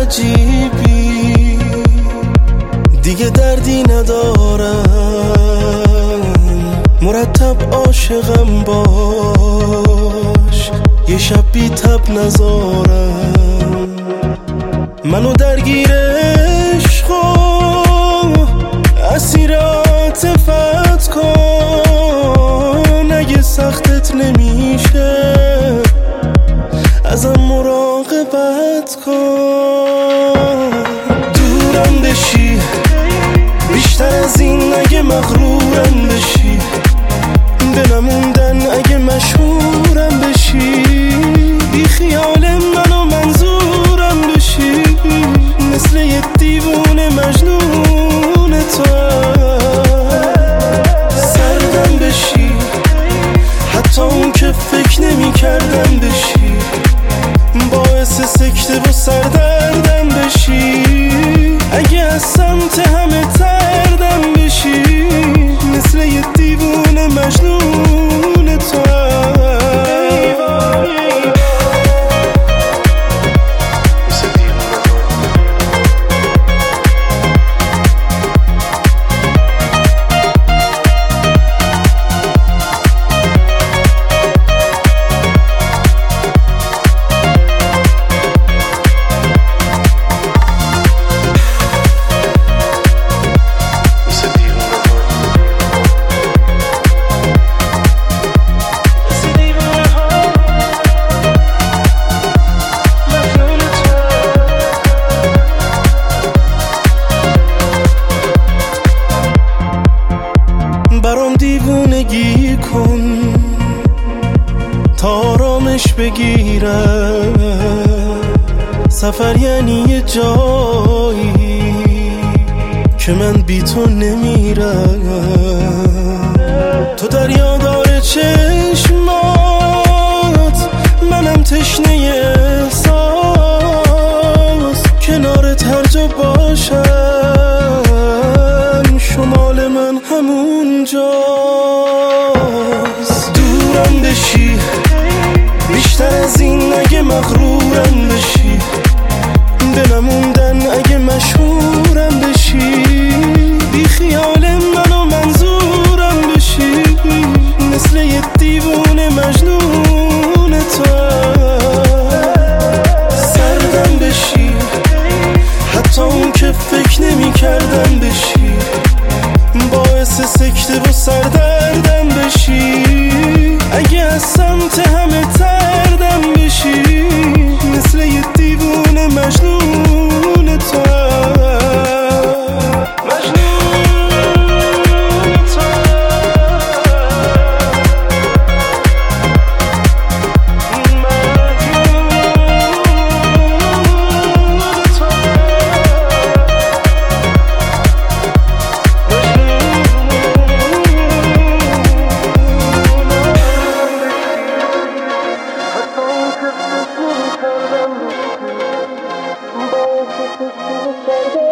عجیبی، دیگه دردی ندارم، مرتب عاشقم باش، یه شب بی تب نذارم. منو درگیر عشق و اسیر عاطفت کن، اگه سختت نمیشه ازم مراقبت کن. دورم بشی بیشتر از این اگه مغرورم بشی، بنموندن اگه مشهورم بشی، بی خیال من و منظورم بشی، مثل یه دیوونه مجنون تو. سردم بشی حتی اون که فکر نمی کردم بشی، باعث سکته و سردردم بشی، اگه از سمت همه تردم بشی، مثل یه دیوونه مجنون تو. برام دیوونگی کن تا آرامش بگیرم، سفر یعنی یه جایی که من بی تو نمیرم. تو دریادار چشمات، منم تشنه احساس، کنارت هر جا باشم شمال من همون جاست. دورم بشی بیشتر از این اگه مغرورم بشی، بنموندن اگه مشهورم بشی، بی خیال من و منظورم بشی، مثل یه دیوونه مجنون تو. سردم بشی حتی اون که فکر نمی کردم بشی، باعث سکته و سردردم بشی، اگه از سمت همه تردم بشی، مثل یه دیوونه مجنون تو. Thank you.